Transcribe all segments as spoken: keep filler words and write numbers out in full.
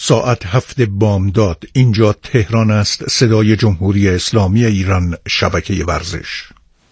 ساعت هفت بامداد. اینجا تهران است. صدای جمهوری اسلامی ایران، شبکه ورزش.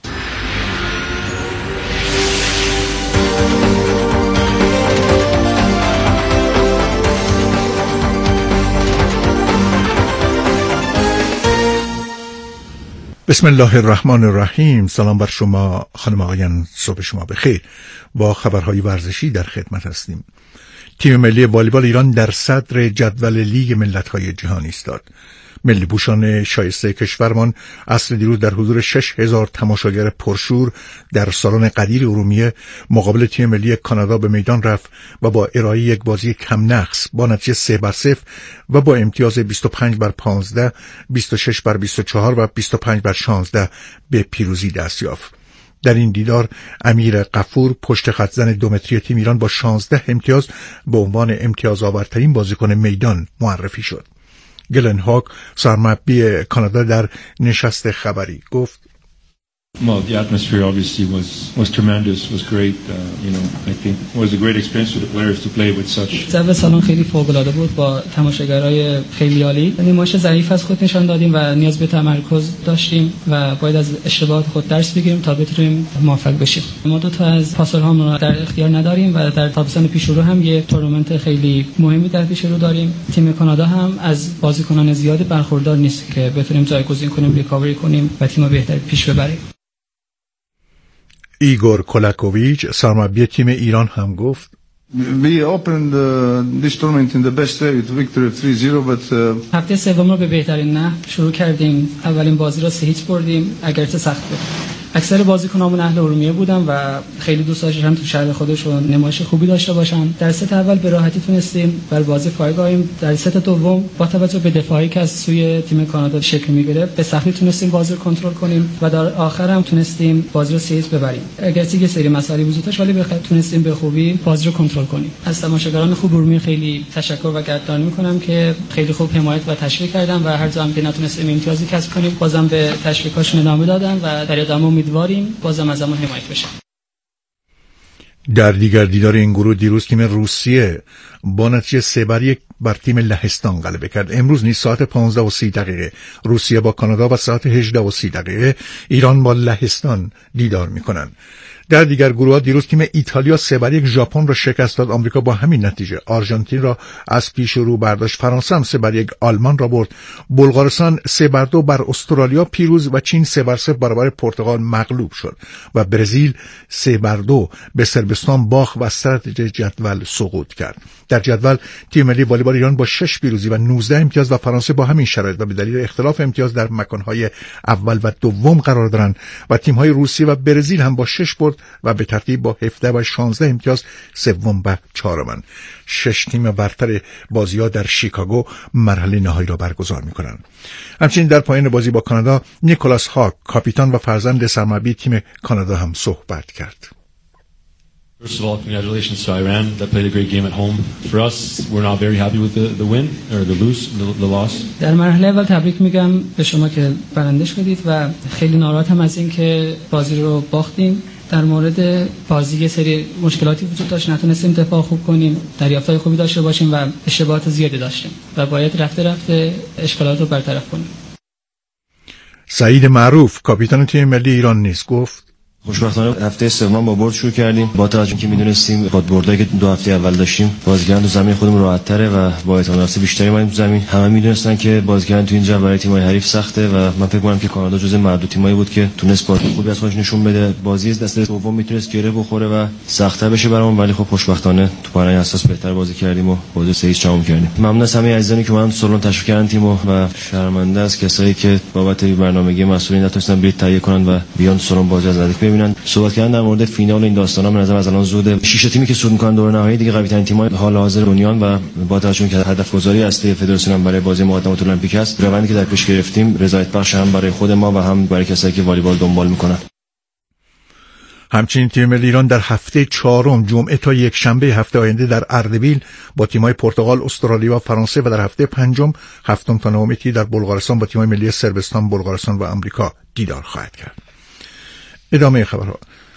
بسم الله الرحمن الرحیم. سلام بر شما خانم آقایان، صبح شما بخیر. با خبرهای ورزشی در خدمت هستیم. تیم ملی والیبال ایران در صدر جدول لیگ ملت‌های جهانی ایستاد. ملی پوشان شایسته کشورمان عصر دیروز در حضور شش هزار تماشاگر پرشور در سالن قدیر ارومیه مقابل تیم ملی کانادا به میدان رفت و با ارائه یک بازی کم نقص با نتیجه سه بر صفر و با امتیاز بیست و پنج بر پانزده، بیست و شش بر بیست و چهار و بیست و پنج بر شانزده به پیروزی دست یافت. در این دیدار امیر غفور پشت خط زن دو متری تیم ایران با شانزده امتیاز به عنوان امتیاز آورترین بازیکن میدان معرفی شد. گلن هاک سرمربی کانادا در نشست خبری گفت: Well, the atmosphere obviously was was tremendous, was great. Uh, you know, I think it was a great experience for the players to play with such. جو سالن خیلی فوق‌العاده بود با تماشاگرای خیلی عالی. نمایش ظریف از خود نشان دادیم و نیاز به تمرکز داشتیم و باید از اشتباهات خود درس بگیریم تا بتونیم موفق بشیم. ما دو تا از پاسورهامون رو در اختیار نداریم و در تابستان پیش رو هم یک تورنمنت خیلی مهمی در پیش رو داریم. تیم کانادا هم از بازیکنان زیاد برخوردار نیست که بتونیم جایگزین کنیم، ریکاوری کنیم و تیم بهتری پیش ببریم. ایگور کولاکوویچ سرمربی تیم ایران هم گفت: We opened uh, this tournament in the best way with victory three zero but uh... هفته سوم رو به بهترین نحو شروع کردیم. اولین بازی رو سه هیچ بردیم، اگرچه سخت بود. اکثر بازیکنامون اهل ارومیه بودن و خیلی دوست داشتن تو شهر خودشون نمایش خوبی داشته باشن. در ست اول به راحتی تونستیم بر بازی فائق آییم. در ست دوم با توجه به دفاعی که از سوی تیم کانادا شکل می‌گرفت به سختی تونستیم بازی رو کنترل کنیم و در آخر هم تونستیم بازی رو سه هیچ ببریم. اگرچه یه سری مسائلی وجود داشت ولی بخاطر تونستیم به خوبی بازی رو کنترل کنیم. از تماشاگران خوب ارومیه خیلی تشکر و قدردانی می‌کنم که خیلی خوب حمایت و تشویق کردن و هر جا هم که نتونستیم امتیازی کسب کنیم بازم به تشویقاشون ادامه دادن و در ادامه امیدواریم بازم از همون حمایت بشه. در دیگر دیدار این گروه دیروز تیم روسیه با نتیجه سه بر یک بر تیم لهستان غلبه کرد. امروز نیز ساعت پانزده و سی دقیقه روسیه با کانادا و ساعت هجده و سی دقیقه ایران با لهستان دیدار میکنند. در دیگر گروه دیروز تیم ایتالیا سه بر یک ژاپن را شکست داد. آمریکا با همین نتیجه آرژانتین را از پیش رو برداشت. فرانسه هم سه بر یک آلمان را برد. بلغارستان سه بر دو بر استرالیا پیروز و چین سه بر صفر برابر پرتغال مغلوب شد و برزیل سه بر دو به صربستان باخت و از صدر جدول سقوط کرد. در جدول تیم ملی والیبال ایران با شش پیروزی و نوزده امتیاز و فرانسه با همین شرایط و به دلیل اختلاف امتیاز در مکانهای اول و دوم قرار دارند و تیم‌های روسیه و برزیل هم با شش برد و به ترتیب با هفده و شانزده امتیاز سوم و چهارمند. شش تیم برتر بازی‌ها در شیکاگو مرحله نهایی را برگزار می‌کنند. همچنین در پایان بازی با کانادا نیکولاس هاک کاپیتان و فرزند سرمربی تیم کانادا هم صحبت کرد. First of all, congratulations to Iran that played a great game at home. For us, we're not very happy with the, the win or the lose, the, the loss. در مرحله اول تبریک میگم به شما که برنده شدید و خیلی ناراحتم از این که بازی رو باختیم. در مورد بازی یه سری مشکلاتی وجود داشت، نتونستیم دفاع خوب کنیم، دریافت‌های خوبی داشته باشیم و اشتباهات زیادی داشتیم و باید رفته رفته اشکالات رو برطرف کنیم. سعید معروف کاپیتان تیم ملی ایران نیز گفت: خوشبختانه هفته سوم با برد شروع کردیم. با توجه که میدونستیم با بردایی که دو هفته اول داشتیم بازیگران تو زمین خودمون راحت‌تره و با اعتماد بیشتری اومدیم تو زمین. همه میدونستن که بازیگران تو اینجا برای تیم‌های حریف سخته و من فکر می‌کنم که کانادا جزو معدود تیمایی بود که تونست بازی خوبی از خودش نشون بده. بازی دست دوم میتونست گره بخوره و سخت‌تر بشه برامون ولی خب خوشبختانه تو پایان اساس بهتر بازی کردیم و بازی سه هیچ تموم کردیم. ممنون از همه عزیزانی که اومدن سالن تشریف کردن تیمو و شرمنده از کسایی که بابت برنامه‌ریزی مسئولین نتونستن بلیط تهیه کنن و بیان سالن بازی از نزدیک ببینن. صحبت کردن در مورد فینال این داستانا به نظر از الان زوده. شش تیمی که صعود می‌کنن دور نهایی دیگه قوی‌ترین تیم‌های حال حاضر دنیان و با توجه به هدف گذاری اصلی فدراسیون برای بازی مقدمات المپیک است. روندی که در پیش گرفتیم رضایت بخش هم برای خود ما و هم برای کسایی که والیبال دنبال می‌کنن. همچنین تیم ملی ایران در هفته چهارم جمعه تا یک شنبه هفته آینده در اردبیل با تیم‌های پرتغال، استرالیا و فرانسه و در هفته پنجم، هفتم تا نهم در بلغارستان با تیم‌های ملی صربستان، بلغارستان و آمریکا دیدار خواهد کرد. ادامه خبرها.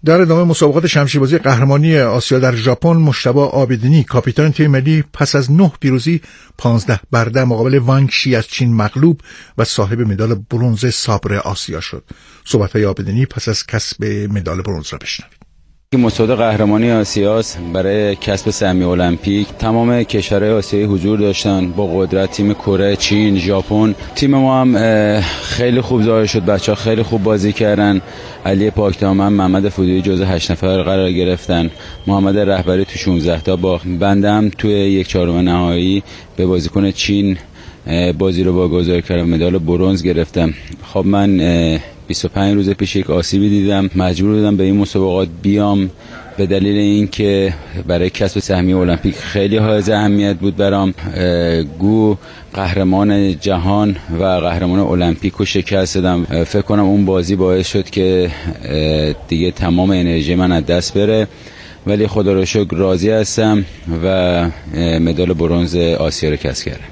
در ادامه مسابقات شمشیربازی قهرمانی آسیا در ژاپن، مجتبی عابدینی کاپیتان تیم ملی پس از نه پیروزی پانزده برده مقابل وانگ شی از چین مغلوب و صاحب مدال برنز صابر آسیا شد. صحبت‌های عابدینی پس از کسب مدال برنز را بشنوید. مسابقه قهرمانی آسیاست. برای کسب سهمیه المپیک تمام کشورهای آسیایی حضور داشتن با قدرت. تیم کره، چین، ژاپن. تیم ما هم خیلی خوب ظاهر شد. بچه‌ها خیلی خوب بازی کردن. علی پاکدامن، محمد فودویی جزو هشت نفر قرار گرفتن. محمد رهبری تو شانزده تا باخت. بندم توی یک چهارم نهایی به بازیکن چین بازی رو واگذار کردم، مدال برنز گرفتم. خب من بیست و پنج روز پیش یک آسیبی دیدم، مجبور بودم به این مسابقات بیام به دلیل اینکه برای کسب سهمیه المپیک خیلی حائز اهمیت بود برام. گو قهرمان جهان و قهرمان المپیک رو شکست دادم. فکر کنم اون بازی باعث شد که دیگه تمام انرژی من از دست بره، ولی خدا رو شکر راضی هستم و مدال برنز آسیا رو کسب کردم.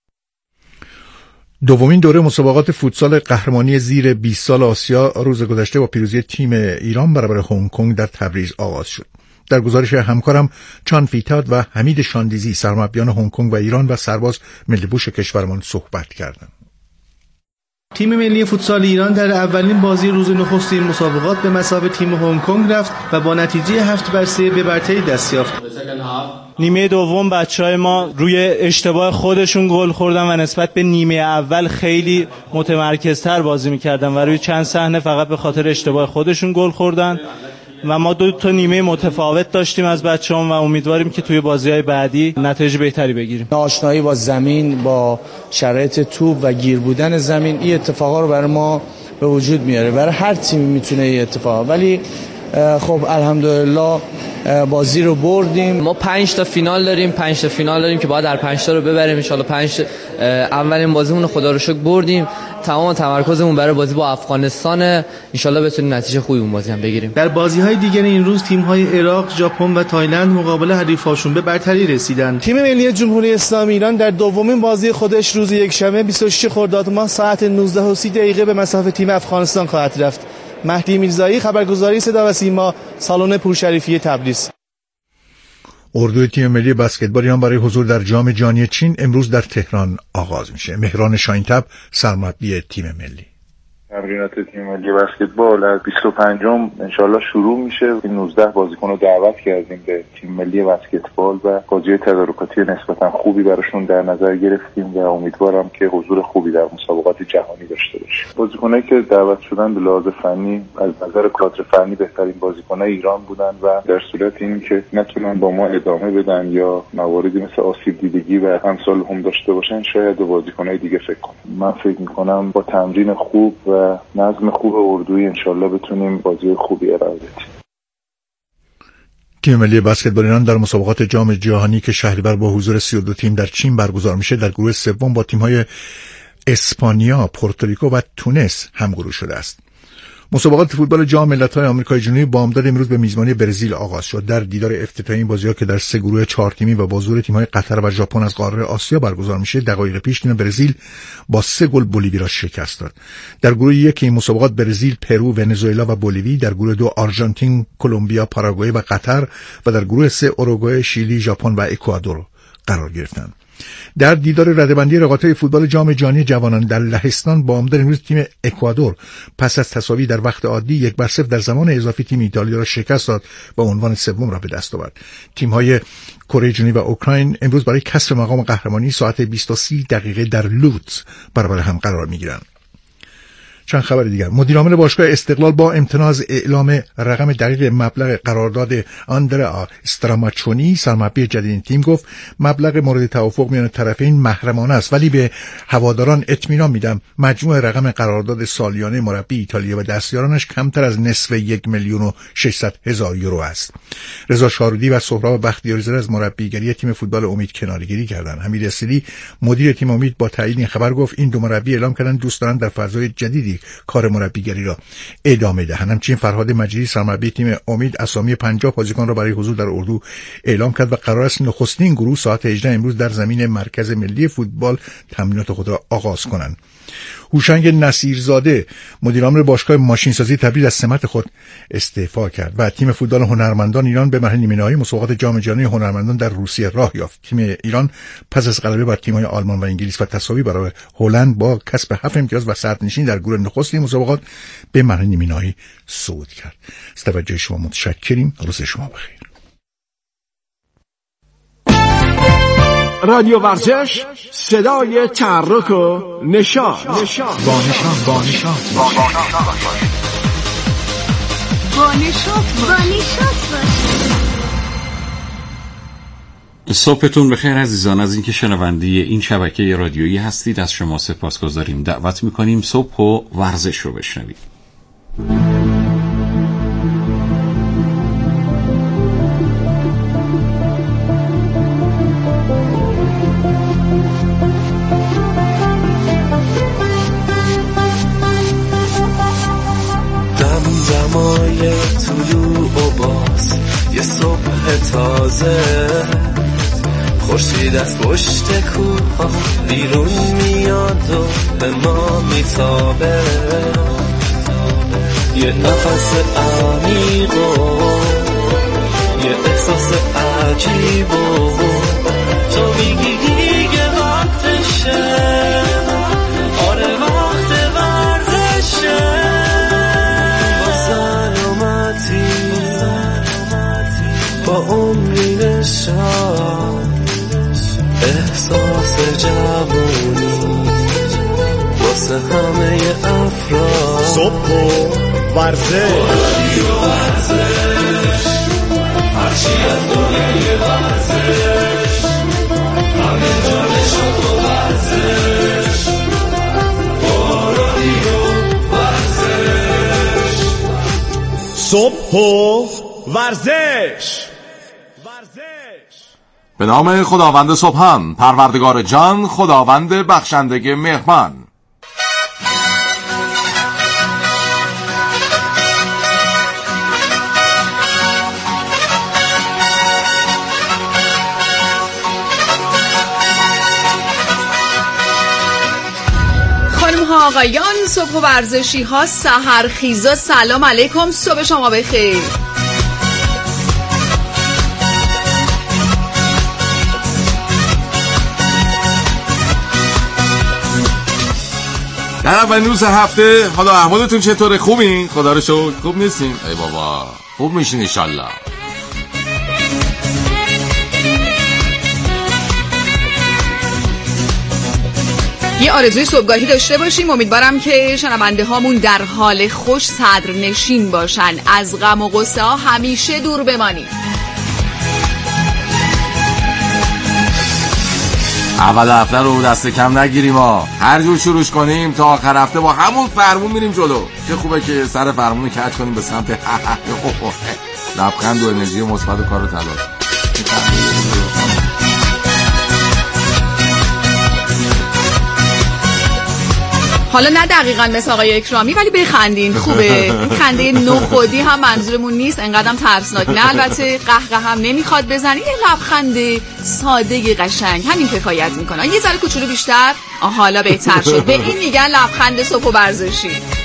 دومین دوره مسابقات فوتسال قهرمانی زیر بیست سال آسیا روز گذشته با پیروزی تیم ایران برابر هنگ کنگ در تبریز آغاز شد. در گزارش همکارم چان فیتاد و حمید شاندیزی سرمربیان هنگ کنگ و ایران و سرباز ملی‌بوش کشورمان صحبت کردند. تیم ملی فوتسال ایران در اولین بازی روز نخست این مسابقات به مثابه تیم هنگ کنگ رفت و با نتیجه هفت بر سه به برتری دست یافت. نیمه دوم بچهای ما روی اشتباه خودشون گل خوردن و نسبت به نیمه اول خیلی متمرکزتر بازی میکردن و روی چند صحنه فقط به خاطر اشتباه خودشون گل خوردن و ما دو تا نیمه متفاوت داشتیم از بچه‌ها و امیدواریم که توی بازی‌های بعدی نتایج بهتری بگیریم. آشنایی با زمین، با شرایط توپ و گیر بودن زمین، این اتفاقا رو برای ما به وجود میاره. برای هر تیمی میتونه این اتفاق، ولی خب الحمدلله بازی رو بردیم. ما پنج تا فینال داریم، پنج تا فینال داریم که باید در پنج تا رو ببریم. ان شاءالله پنج اولین بازیمون رو خدا رو شکر بردیم. تمام تمرکزمون برای بازی با افغانستان، ان شاءالله بتونیم نتیجه خوبی اون بازی هم بگیریم. در بازی‌های دیگر این روز تیم‌های عراق، ژاپن و تایلند مقابل حریف‌هاشون به برتری رسیدند. تیم ملی جمهوری اسلامی ایران در دومین بازی خودش روز یکشنبه بیست و شش خرداد ماه ساعت نوزده و سی دقیقه به مصاف تیم افغانستان خواهد رفت. مهدی میرزایی، خبرگزاری صدا و سیما، سالن پورشریفی تبریز. اردوی تیم ملی بسکتبال ایران برای حضور در جام جهانی چین امروز در تهران آغاز میشه. مهران شاینتب سرمربی تیم ملی. تمرینات تیم ملی بسکتبال از بیست و پنجم انشالله شروع میشه. این نوزده بازیکن رو دعوت کردیم به تیم ملی بسکتبال و بازی تدارکاتی نسبتا خوبی براشون در نظر گرفتیم و امیدوارم که حضور خوبی در مسابقات جهانی داشته باشیم. بازیکنایی که دعوت شدن به لحاظ فنی از نظر کادر فنی بهترین بازیکنای ایران بودن و در صورت اینکه نتونن با ما ادامه بدن یا مواردی مثل آسیب دیدگی و امثال هم داشته باشن، شاید به بازیکنای دیگه فکر کنم. من فکر می‌کنم با تمرین خوب و نظم خوب اردویی انشالله بتونیم بازی خوبی ارائه بدیم. تیم ملی بسکتبال ایران در مسابقات جام جهانی که شهریور با حضور سی و دو تیم در چین برگزار میشه در گروه سوم با تیم‌های اسپانیا، پورتوریکو و تونس همگروه شده است. مسابقات فوتبال جام ملت‌های آمریکای جنوبی بامداد امروز به میزبانی برزیل آغاز شد. در دیدار افتتاحی این بازی‌ها که در سه گروه چهار تیمی و با حضور تیم‌های قطر و ژاپن از قاره آسیا برگزار میشه، دقایق پیش تیم برزیل با سه گل بولیوی را شکست داد. در گروه یک این مسابقات برزیل، پرو، ونزوئلا و بولیوی، در گروه دو آرژانتین، کلمبیا، پاراگوئه و قطر و در گروه سه اوروگوئه، شیلی، ژاپن و اکوادور قرار گرفتند. در دیدار رده‌بندی رقابت‌های فوتبال جام جهانی جوانان در لهستان بامداد امروز تیم اکوادور پس از تساوی در وقت عادی یک بر صفر در زمان اضافی تیم ایتالیا را شکست داد و عنوان سوم را به دست آورد. تیم‌های کره جنوبی و اوکراین امروز برای کسب مقام قهرمانی ساعت بیست و سه دقیقه در لودز برابر هم قرار می‌گیرند. چند خبر دیگر. مدیر عامل باشگاه استقلال با امتناع از اعلام رقم دقیق مبلغ قرارداد آندرا استراماچونی سرمربی جدید تیم گفت مبلغ مورد توافق میان طرفین محرمانه است، ولی به هواداران اطمینان میدم مجموع رقم قرارداد سالیانه مربی ایتالیا و دستیارانش کمتر از نصف یک میلیون و ششصد هزار یورو است. رضا شارودی و سهراب بختیاری‌زاده از مربیگری تیم فوتبال امید کناره‌گیری کردند. حمید اسیلی مدیر تیم امید با تایید این خبر گفت این دو مربی اعلام کردند دوست دارند در فضای جدیدی کار مربیگری را ادامه دهند. همچنین فرهاد مجیدی سرمربی تیم امید اسامی پنجاه بازیکن را برای حضور در اردو اعلام کرد و قرار است نخستین گروه ساعت هجده امروز در زمین مرکز ملی فوتبال تمرینات خود را آغاز کنند. هوشنگ نصیرزاده مدیر عامل باشگاه ماشینسازی تبریز از سمت خود استعفا کرد و تیم فوتبال هنرمندان ایران به مرحله نیمه نهایی مسابقات جام جهانی هنرمندان در روسیه راه یافت. تیم ایران پس از غلبه بر تیم‌های آلمان و انگلیس و تساوی برای هلند با کسب هفت امتیاز و صدرنشینی در گروه نخست این مسابقات به مرحله نیمه نهایی صعود کرد. از توجه شما متشکریم. روز شما بخیر. رادیو ورزش، صدای تحرک و نشاط. با نشاط با نشاط با نشاط با نشاط. صبحتون بخیر عزیزان. از اینکه شنونده این شبکه رادیویی هستید از شما سپاسگزاریم. دعوت میکنیم صبح و ورزش رو بشنوید. دمای طلوع و باز یه صبح تازه، خورشید از پشت کوه بیرون میاد و به ما میتابه، یه نفس عمیق و یه احساس عجیب و تو میگی دیگه وقتشه، آره وقت ورزشه، با عمری نشان احساس جوانی واسه همه افراد. صبح و ورزش، هرچی از دنیای ورزش، همه جا نشاط و ورزش، با رادیو ورزش. صبح و ورزش. به نام خداوند صبحان، پروردگار جان، خداوند بخشنده مهربان. خانم ها آقایان، صبح و ورزشی ها، سحرخیزا، سلام علیکم، صبح شما بخیر. در اولین روز هفته حالا احوالتون چطوره؟ خوبین؟ خدا رو شکر. خوب نیستین؟ ای بابا خوب میشین انشالله. یه آرزوی صبحگاهی داشته باشیم. امیدوارم که شنونده هامون در حال خوش صدرنشین باشن، از غم و غصه ها همیشه دور بمانیم. اول هفته رو دست کم نگیریم ها، هر جور شروعش کنیم تا آخر هفته با همون فرمون میریم جلو. چه خوبه که سر فرمون کج کنیم به سمت لبخند و انرژی مثبت و کار و تلاش. حالا نه دقیقاً مثل آقای اکرامی ولی بخندین، خوبه. این خنده نخودی هم منظورمون نیست، انقدرم ترسناک نه، البته قهقه هم نمیخواد بزنید، یه لبخند ساده قشنگ همین کفایت میکنه. یه ذره کوچولو بیشتر، آه حالا بهتر شد. به این میگن لبخند صبح و ورزشی.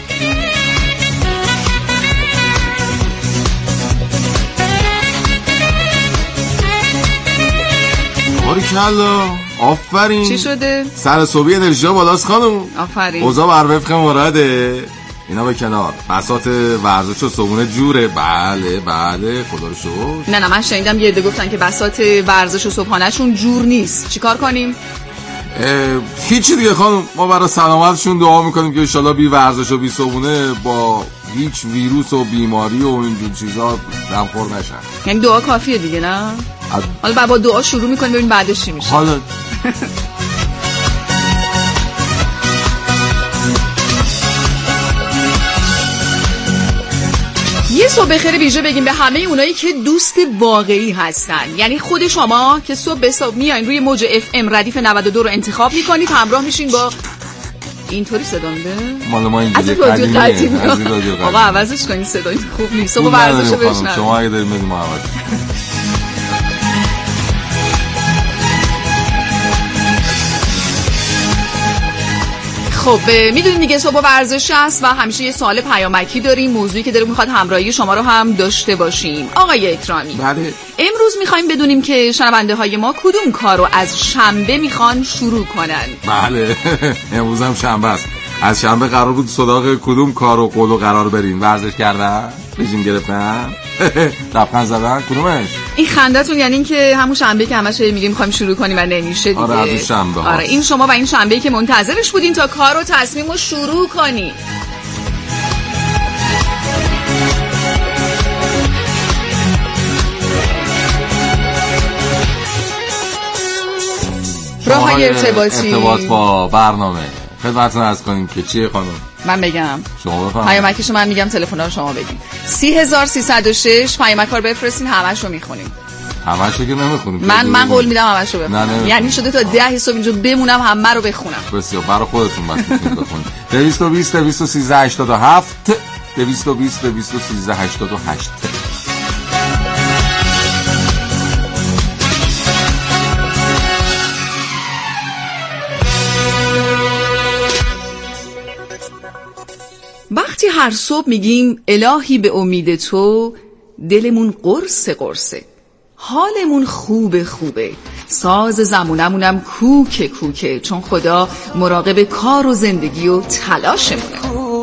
باریکلا، آفرین. چی شده؟ سر صبحی انرژی بالاست خانم. آفرین. اوضاع بر وفق مراده. اینا به کنار، بساط ورزش و صبحونه جوره. بله بله خدا رو شکر. نه نه من شنیدم یه عده گفتن که بساط ورزش و صبحانه‌شون جور نیست. چیکار کنیم؟ هیچی دیگه خانم، ما برای سلامتشون دعا میکنیم که انشالله بی ورزش و بی صبحونه با هیچ ویروس و بیماری و اینجور چیزا دمخور نشن. یعنی دعا کافیه دیگه نه؟ حالا بعد با دعا شروع میکنیم ببین بعدش چی میشه. حالا یه صبح بخیر ویژه بگیم به همه اونایی که دوست واقعی هستن، یعنی خود شما که صبح به صبح میایین روی موج اف ام ردیف نود و دو رو انتخاب میکنید، همراه میشین با اینطوری صدا میده مال ما اینجوری قدیمیه. قدیمیه آقا عوضش کنین، صدا خوب نیست. صبح ورزشو بشنوید. شما اگه دارید بدیم عوض. خب میدونید دیگه صبح ورزش است و همیشه یه سوال پیامکی داریم، موضوعی که دلمون میخواد همراهی شما رو هم داشته باشیم. آقای اکرامی، بله. امروز میخوایم بدونیم که شنونده های ما کدوم کار رو از شنبه میخوان شروع کنن. بله امروز هم شنبه است. از شنبه قرار بود سراغ کدوم کار و قول و قرار برین؟ ورزش کردن؟ رژیم گرفتن؟ لبخند زدن؟ کدومش؟ این خندتون یعنی این که همون شنبه که همش میگیم میخوایم شروع کنیم و نمیشه دیگه. آره از شنبه ها. آره این شما و این شنبه که منتظرش بودین تا کار و تصمیم رو شروع کنی. راه‌های ارتباطی ارتباط با برنامه خدمتتون عرض کنیم که چیه خانم؟ من بگم شما بفرمایید. پیامکشو من میگم، تلفن‌ها رو شما بگین. سی هزار سیصد و شش پیامک رو بفرستین، همه‌شو میخونیم. همه‌شو که نمیخونیم. من من قول میدم همه‌شو بخونم. یعنی شده تا ده صبح اینجا بمونم همه رو بخونم. بسیار برای خودتون بس میتونید بخونید. دویست و بیست دویست و سیزده هشتاد و هفت دویست و بیست دویست و سیزده هشتاد و هشت. وقتی هر صبح میگیم الهی به امید تو، دلمون قرص قرصه، حالمون خوبه خوبه، ساز زمونمونم کوکه کوکه، چون خدا مراقب کار و زندگی و تلاشمونه.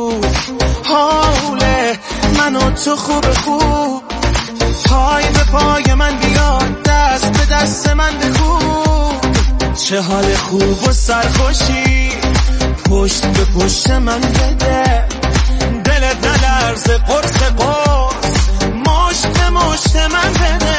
حاله من و تو خوبه خوب، پای به پای من بیاد، دست به دست من بخوب، چه حال خوب و سرخوشی پشت به پشت من بده، دلت نلرزه قرص قرص مشت به مشت من بده،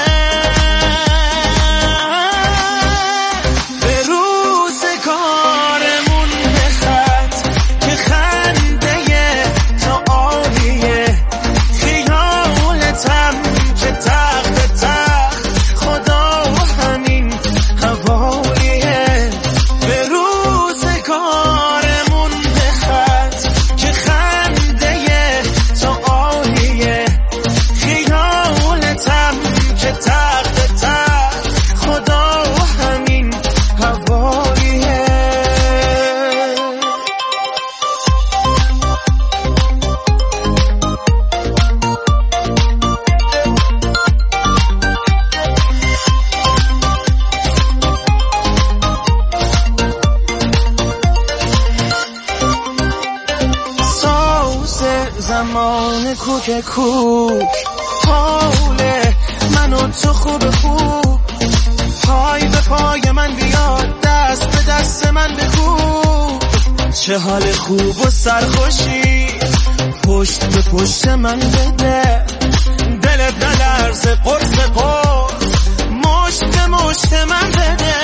به روز کارمون بخط که خنده تا عالیه، خیالتم که تخت تخت خدا همین حوالیه، به روز کارمون بخط که خنده تا عالیه، خیالتم که تخت تخت خدا همین حوالیه. ساز زمان کوک کوک، حاله من و تو خوب خوب، پای به پای من بیاد، دست به دست من بخوب، چه حال خوب و سرخوشی پشت به پشت من بده، دلت نلرزه قرص قرص مشت به مشت من بده،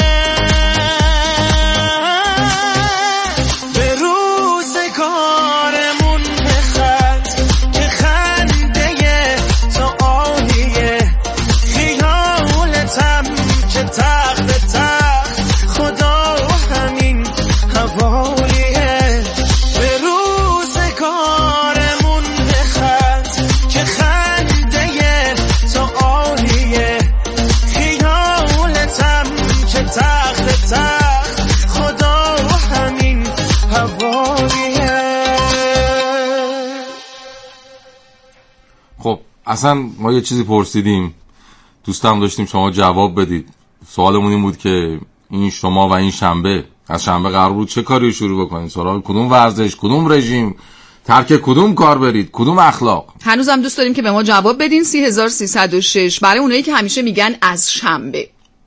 به روز کارمون بخط که خنده تا عالیه، خیالتم که تخت تخت خدا همین حوالیه، به روز کارمون بخط که خنده تا عالیه، خیالتم که تخت تخت خدا همین حوالیه. خب اصلا ما یه چیزی پرسیدیم، دوستم داشتیم شما جواب بدید. سوالمون این بود که این شما و این شنبه از شنبه قرار بود چه کاری شروع بکنید؟ سراغ کدوم ورزش، کدوم رژیم، ترک کدوم کار برید، کدوم اخلاق؟ هنوزم دوست داریم که به ما جواب بدین. سی هزار سیصد و شش برای اونایی که همیشه میگن از شنبه.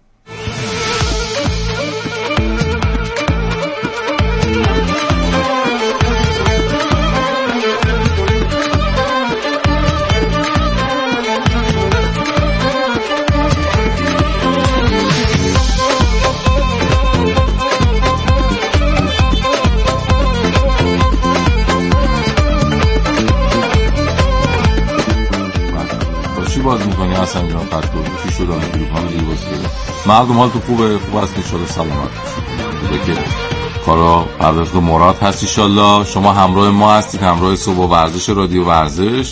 باز میکنی حسن جان قد بود چی شد آن گروهان لیباس گیره مردم حال تو خوبه خوب هست انشالله سلامت بوده که کارا پرداخت مراد هست انشالله. شما همراه ما هستید، همراه صبح و ورزش رادیو ورزش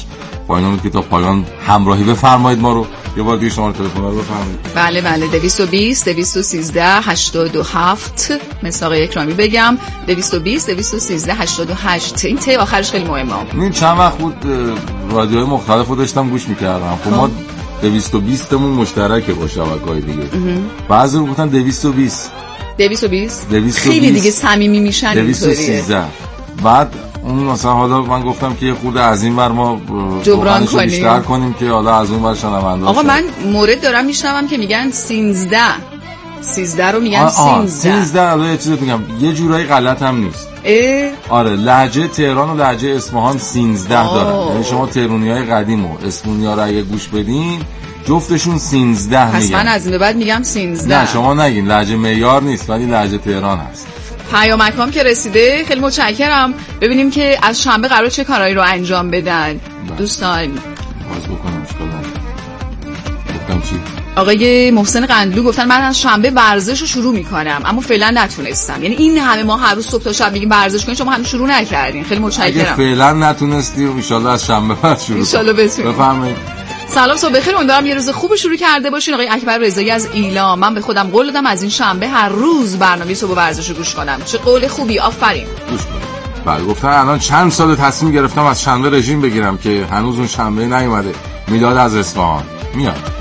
با این امید که تا پایان همراهی بفرمایید ما رو. یه بار دیگه شما تلفن رو بفرمایید. بله بله دویست و بیست دویست و سیزده هشتاد و هفت مثل آقای اکرامی بگم دویست و بیست دویست و سیزده هشتاد و هشت. این ته آخرش خیلی مهمه. این چند وقت بود رادیوهای مختلف رو داشتم گوش می‌کردم. خب ما دویست و بیست تمون مشترکه با شبکه‌های دیگه. بعضی رو گفتن دویست و بیست دویست و بیست خیلی دیگه صمیمی میشن اینطوریه. دویست و سیزده بعد اون مثلا حالا من گفتم که یه خورده از این بر ما جبران کنیم بیشتر کنیم که حالا از اون بر شنونده. آقا من مورد دارم میشنوم که میگن سیزده سیزده رو میگن سیزده سیزده. حالا یه چیزی میگم یه جورایی غلط هم نیست. اه؟ آره لهجه تهران و لهجه اصفهان سیزده دارن. یعنی شما تهرانیای قدیم و اصفهانیا رو اگه گوش بدین جفتشون سیزده میگن. پس من از این به بعد میگم سیزده. نه شما نگین، لهجه معیار نیست ولی لهجه تهران هست. پیامکام که رسیده خیلی متشکرم. ببینیم که از شنبه قرار چه کارهایی رو انجام بدن دوستان. باز بکنم اشکال نداره. گفتم چی؟ آقای محسن قندلو گفتن من از شنبه ورزش رو شروع میکنم اما فعلا نتونستم. یعنی این همه ما هر روز صبح تا شب میگیم ورزش کنین شما هنوز شروع نکردین. خیلی متشکرم. اگه فعلا نتونستی ان شاء الله از شنبه بعد شروع ان شاء الله بتونید. بفرمایید. سلام صبح بخیر، امیدوارم یه روز خوب شروع کرده باشین. آقای اکبر رضایی از ایلام، من به خودم قول دادم از این شنبه هر روز برنامه صبح ورزش رو گوش کنم. چه قول خوبی، آفرین. گوش کنید. بله گفتن الان چند سال تصمیم گرفتم از شنبه رژیم بگیرم که هنوز اون شنبه نیومده. میلاد از اصفهان میاد.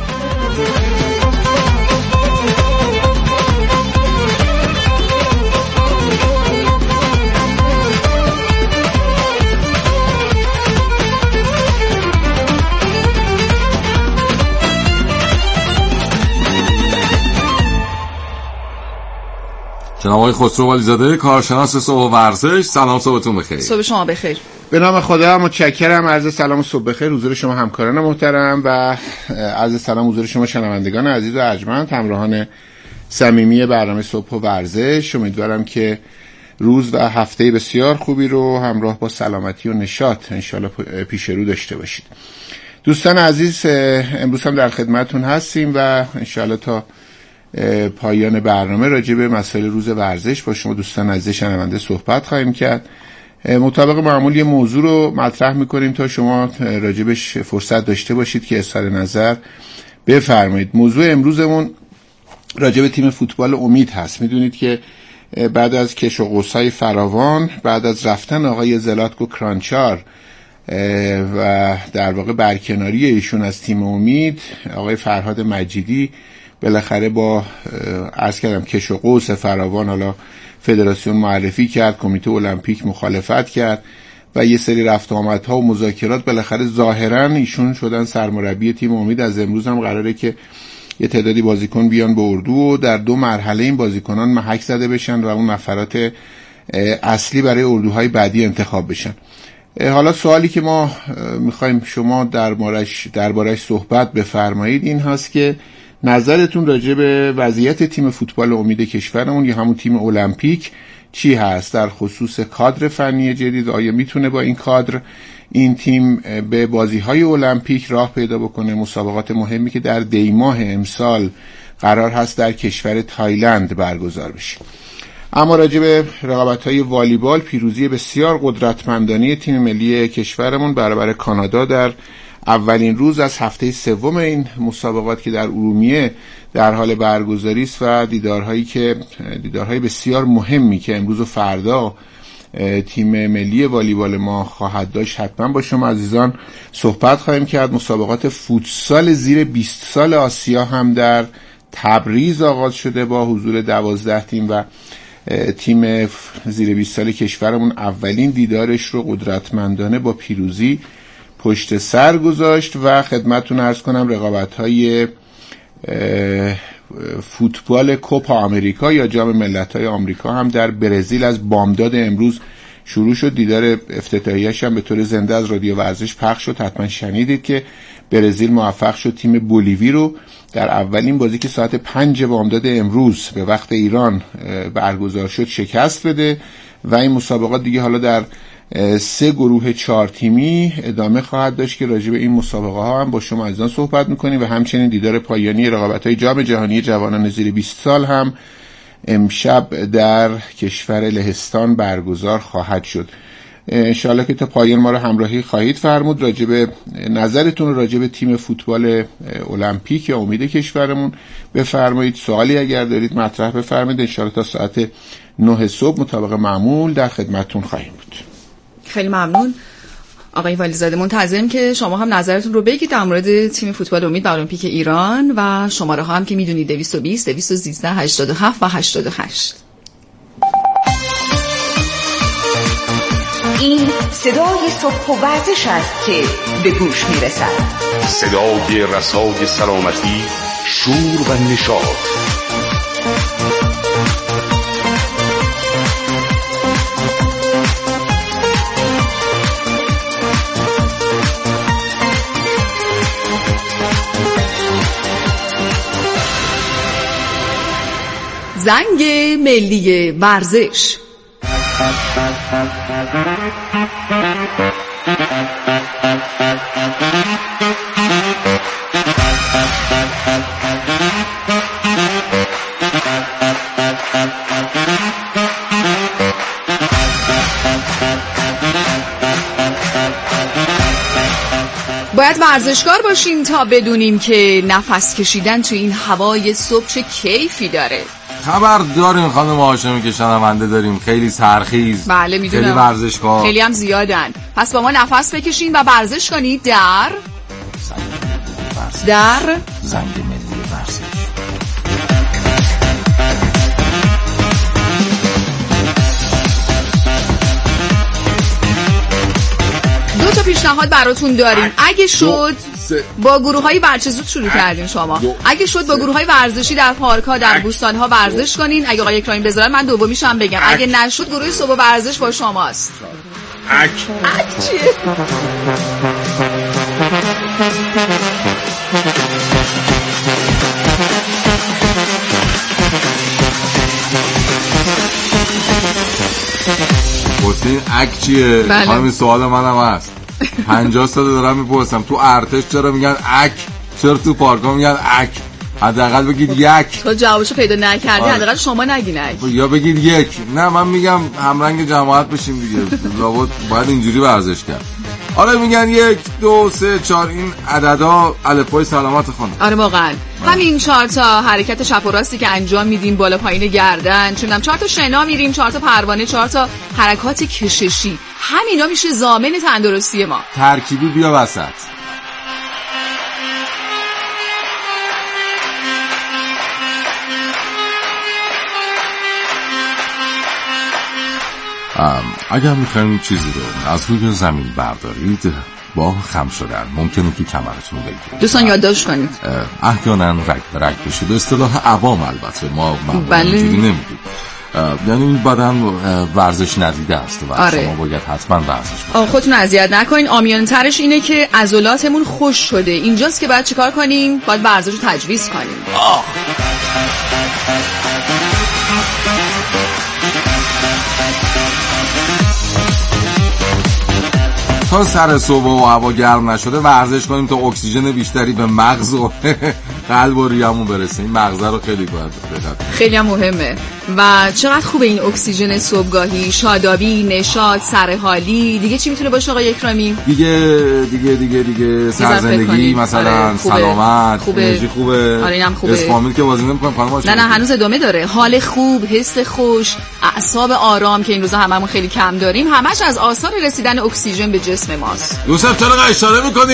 جناب آقای خسرو والیزاده کارشناس صبح ورزش، سلام صبحتون بخیر. صبح شما بخیر. به نام خدا متشکرم. عرض سلام و صبح بخیر حضور شما همکاران محترم و عرض سلام حضور شما شنوندگان عزیز و ارجمند، همراهان صمیمی برنامه صبح و ورزش. امیدوارم که روز و هفته بسیار خوبی رو همراه با سلامتی و نشاط انشالله پیش رو داشته باشید. دوستان عزیز امروز هم در خدمتتون هستیم و انشالله تا پایان برنامه راجع به مسائل روز ورزش با شما دوستان عزیز شنونده صحبت خواهیم کرد. مطابق معمول یه موضوع رو مطرح میکنیم تا شما راجبش فرصت داشته باشید که اظهار نظر بفرمایید. موضوع امروزمون راجع به تیم فوتبال امید هست. میدونید که بعد از کش و قوس‌های فراوان، بعد از رفتن آقای زلاتکو کرانچار و در واقع برکناری ایشون از تیم امید، آقای فرهاد مجیدی بالاخره با عرض کردم کش و قوس فراوان حالا فدراسیون معرفی کرد، کمیته المپیک مخالفت کرد و یه سری رفت آمدها و مذاکرات بالاخره ظاهرا ایشون شدن سرمربی تیم امید. از امروز هم قراره که یه تعدادی بازیکن بیان به اردو و در دو مرحله این بازیکنان محک زده بشن و اون نفرات اصلی برای اردوهای بعدی انتخاب بشن. حالا سوالی که ما میخوایم شما دربارش دربارش صحبت بفرمایید این هست که نظرتون راجع به وضعیت تیم فوتبال امید کشورمون یا همون تیم المپیک چی هست در خصوص کادر فنی جدید؟ آیا میتونه با این کادر این تیم به بازی‌های المپیک راه پیدا بکنه؟ مسابقات مهمی که در دی ماه امسال قرار هست در کشور تایلند برگزار بشه. اما راجع به رقابت‌های والیبال، پیروزی بسیار قدرتمندانه تیم ملی کشورمون برابر کانادا در اولین روز از هفته سوم این مسابقات که در ارومیه در حال برگزاری است و دیدارهایی که دیدارهای بسیار مهمی که امروز و فردا تیم ملی والیبال ما خواهد داشت، حتما با شما عزیزان صحبت خواهیم کرد. مسابقات فوتسال زیر بیست سال آسیا هم در تبریز آغاز شده با حضور دوازده تیم و تیم زیر بیست سال کشورمون اولین دیدارش رو قدرتمندانه با پیروزی پشت سر گذاشت و خدمتتون عرض کنم رقابت‌های فوتبال کوپا آمریکا یا جام ملت‌های آمریکا هم در برزیل از بامداد امروز شروع شد. دیدار افتتاحیه‌اش هم به طور زنده از رادیو ورزش پخش شد. حتما شنیدید که برزیل موفق شد تیم بولیوی رو در اولین بازی که ساعت پنج بامداد امروز به وقت ایران برگزار شد شکست بده و این مسابقات دیگه حالا در سه گروه چهار تیمی ادامه خواهد داشت که راجع به این مسابقه ها هم با شما عزیزان صحبت میکنیم و همچنین دیدار پایانی رقابت‌های جام جهانی جوانان زیر بیست سال هم امشب در کشور لهستان برگزار خواهد شد. انشالله که تا پایان ما رو همراهی خواهید فرمود. راجع به نظرتون راجع به تیم فوتبال المپیک یا امید کشورمون بفرمایید. سوالی اگر دارید مطرح بفرمایید. انشالله تا ساعت نه صبح مطابق معمول در خدمتتون خواهیم بود. خیلی ممنون آقای ولیزاده. منتظریم که شما هم نظرتون رو بگید در مورد تیم فوتبال امید و المپیک ایران و شماره ها هم که میدونید دویست و بیست دویست و سیزده هشتاد و هفت و هشتاد و هشت. این صدای صبح و ورزش است که به گوش میرسد. صدای رسای سلامتی، شور و نشاط. زنگ ملی ورزش. باید ورزشکار باشیم تا بدونیم که نفس کشیدن تو این هوای صبح چه کیفی داره. خبر داریم خانم هاشمی که شنونده داریم خیلی سرخیز. بله میدونم. خیلی ورزشکار. خیلی هم زیادن. پس با ما نفس بکشین و ورزش کنید در در زنگ ملی ورزش. دو تا پیشنهاد براتون داریم. اگه شد با گروه‌های ورزشی زود شروع کردین شما. اگه شد با گروه‌های ورزشی در پارک‌ها در بوستان‌ها ورزش کنین. اگه آقای اکرامی بذارن من دومیشو هم بگم. اگه نشد گروه صبح ورزش با شماست. اک اک چیه؟ گفتین اک چیه؟ همین سوال منم هست. پنجاه سال دارم میپرسم تو ارتش چرا میگن اک، چرا تو پارکا میگن اک؟ حداقل بگید یک. تو جوابشو پیدا نکردی حداقل شما نگین اک. یا بگید یک. نه من میگم همرنگ جماعت بشیم دیگه. لابد باید اینجوری ورزش کرد. آره میگن یک دو سه چهار این عددا الفبای سلامت خانم. آره واقعا همین چهار تا حرکت چپ و راستی که انجام میدیم بالا پایین گردن، چونم چهار تا شنا میریم، چهار تا پروانه، چهار تا حرکات کششی، همینا میشه ضامن تندرستی ما. ترکیبی بیا وسط. اگر میخواین چیزی رو از روی زمین بردارید با خم شدن ممکنه که کمرتون رو بگیرید. دوستان یادداشت کنید. احیانا رگ به رگ بشه. به اصطلاح عوام البته ما بله. اینجوری نمیگیم. یعنی این بدن ورزش ندیده است و آره. شما باید حتما ورزش کنید. خودتون اذیت نکنین. عامیانه ترش اینه که عضلاتمون خوش شده. اینجاست که باید چیکار کنیم؟ باید ورزش رو تجویز کنیم. آه. تا سر صبح و هوا گرم نشده ورزش کنیم تا اکسیژن بیشتری به مغز و قلب و ریه‌مون برسه. این مغز رو خیلی باید دقت. خیلی هم مهمه. و چقدر خوبه این اکسیژن صبحگاهی، شادابی، نشاط، سرحالی. دیگه چی میتونه باشه آقای اکرامی؟ دیگه دیگه دیگه دیگه سرزندگی مثلا. آره، خوبه. سلامت، انرژی خوبه. آره اینم خوبه. اسپامیل که بازی نمی‌کنم خانم. نه نه هنوز ادامه داره. حال خوب، حس خوش، اعصاب آرام که این روزا هممون خیلی کم داریم، همش از آثار رسیدن اکسیژن به جسم ماست. یوسف چرا اشاره می‌کنی؟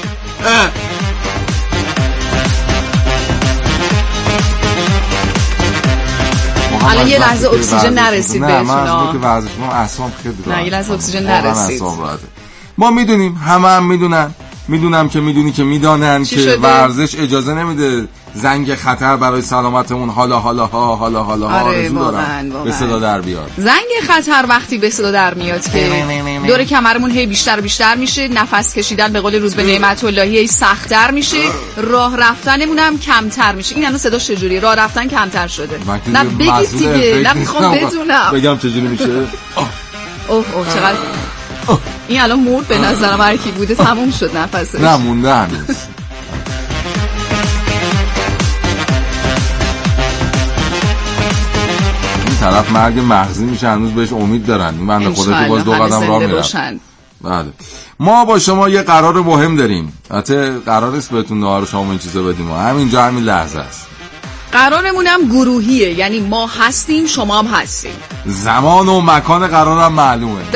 الان یه لحظه اکسیژن نرسید بهتون. نه من از که ورزش کنم اعصابم خیلی راحت. نه یه لحظه اکسیژن نرسید. ما میدونیم، همه هم میدونن. میدونم که میدونی که میدانن که شده؟ ورزش اجازه نمیده زنگ خطر برای سلامتمون حالا حالا ها حالا حالا ها آره آرزو دارم به صدا در بیاد. زنگ خطر وقتی به صدا در میاد که دور کمرمون هی بیشتر و بیشتر میشه، نفس کشیدن به قول روز به نعمت اللهی هی سخت‌تر میشه، راه رفتنمون هم کمتر میشه. این الان صدا چجوریه؟ راه رفتن کمتر شده. نه بگید دیگه، نه میخوام بدونم. بگم چجوری میشه؟ اوه اوه چقدر این الان مرد به نظرم. هر کی بوده تموم شد نفسش. نه مونده هنوز. طرف مرگ مغزی میشه هنوز بهش امید دارن. این بنده خدا که باز دو قدم راه میره. بله ما با شما یه قرار مهم داریم. البته قرار است بهتون نهار شما این چیزا بدیم، همینجا همین لحظه است. قرارمونم گروهیه، یعنی ما هستیم شما هم هستیم. زمان و مکان قرارم معلومه.